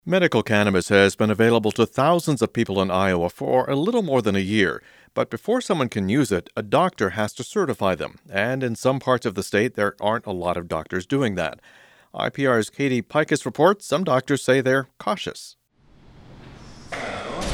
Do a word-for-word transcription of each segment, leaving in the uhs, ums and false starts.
Medical cannabis has been available to thousands of people in Iowa for a little more than a year. But before someone can use it, a doctor has to certify them. And in some parts of the state, there aren't a lot of doctors doing that. I P R's Katie Pikus reports some doctors say they're cautious. So, let's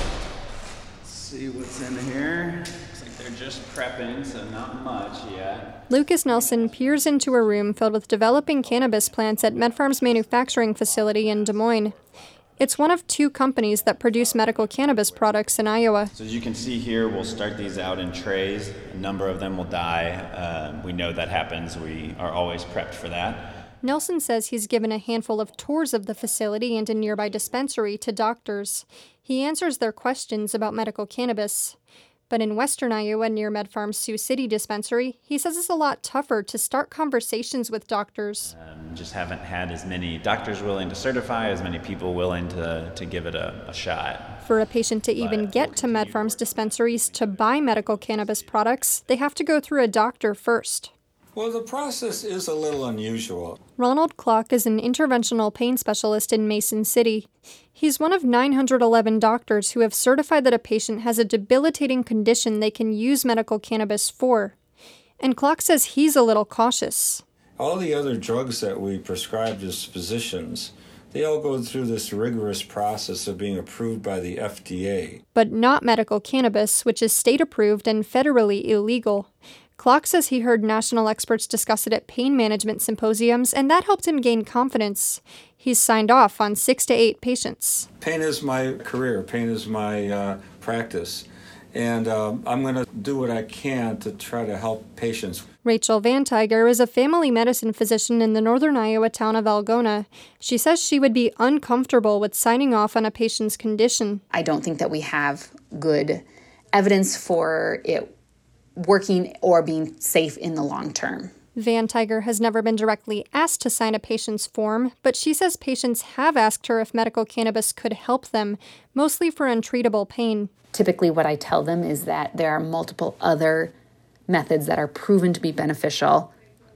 see what's in here. Looks like they're just prepping, so not much yet. Lucas Nelson peers into a room filled with developing cannabis plants at MedFarm's manufacturing facility in Des Moines. It's one of two companies that produce medical cannabis products in Iowa. So as you can see here, we'll start these out in trays. A number of them will die. Uh, we know that happens. We are always prepped for that. Nelson says he's given a handful of tours of the facility and a nearby dispensary to doctors. He answers their questions about medical cannabis. But in western Iowa, near MedFarm's Sioux City dispensary, he says it's a lot tougher to start conversations with doctors. Um, just haven't had as many doctors willing to certify, as many people willing to, to give it a, a shot. For a patient to even But get we'll to continue MedFarm's to work. dispensaries to buy medical cannabis products, they have to go through a doctor first. Well, the process is a little unusual. Ronald Klock is an interventional pain specialist in Mason City. He's one of nine hundred eleven doctors who have certified that a patient has a debilitating condition they can use medical cannabis for. And Klock says he's a little cautious. All the other drugs that we prescribe as physicians, they all go through this rigorous process of being approved by the F D A. But not medical cannabis, which is state-approved and federally illegal. Klock says he heard national experts discuss it at pain management symposiums, and that helped him gain confidence. He's signed off on six to eight patients. Pain is my career. Pain is my uh, practice. And um, I'm going to do what I can to try to help patients. Rachel Van Tiger is a family medicine physician in the northern Iowa town of Algona. She says she would be uncomfortable with signing off on a patient's condition. I don't think that we have good evidence for it working or being safe in the long term. Van Tiger has never been directly asked to sign a patient's form, but she says patients have asked her if medical cannabis could help them, mostly for untreatable pain. Typically what I tell them is that there are multiple other methods that are proven to be beneficial,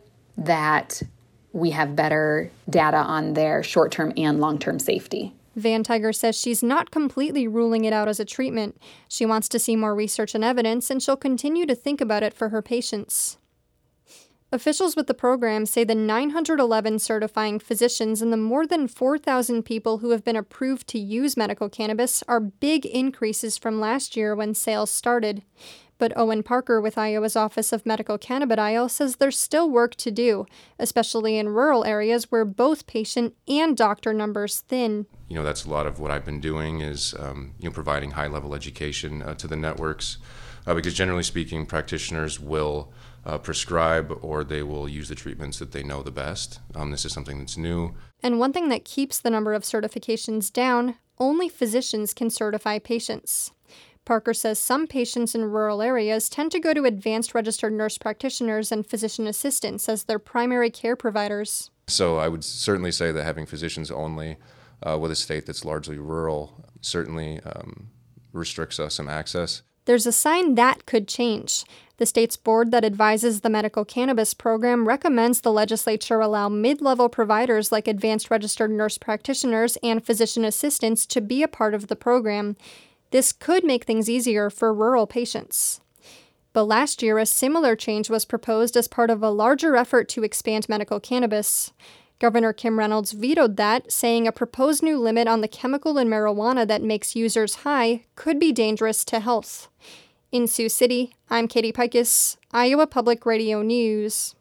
that we have better data on their short-term and long-term safety. Van Tiger says she's not completely ruling it out as a treatment. She wants to see more research and evidence, and she'll continue to think about it for her patients. Officials with the program say the nine hundred eleven certifying physicians and the more than four thousand people who have been approved to use medical cannabis are big increases from last year when sales started. But Owen Parker with Iowa's Office of Medical Cannabidiol says there's still work to do, especially in rural areas where both patient and doctor numbers thin. You know, that's a lot of what I've been doing is, um, you know, providing high-level education uh, to the networks, uh, because generally speaking, practitioners will uh, prescribe or they will use the treatments that they know the best. Um, this is something that's new. And one thing that keeps the number of certifications down, only physicians can certify patients. Parker says some patients in rural areas tend to go to advanced registered nurse practitioners and physician assistants as their primary care providers. So I would certainly say that having physicians only uh, with a state that's largely rural certainly um, restricts us some access. There's a sign that could change. The state's board that advises the medical cannabis program recommends the legislature allow mid-level providers like advanced registered nurse practitioners and physician assistants to be a part of the program. This could make things easier for rural patients. But last year, a similar change was proposed as part of a larger effort to expand medical cannabis. Governor Kim Reynolds vetoed that, saying a proposed new limit on the chemical in marijuana that makes users high could be dangerous to health. In Sioux City, I'm Katie Pikus, Iowa Public Radio News.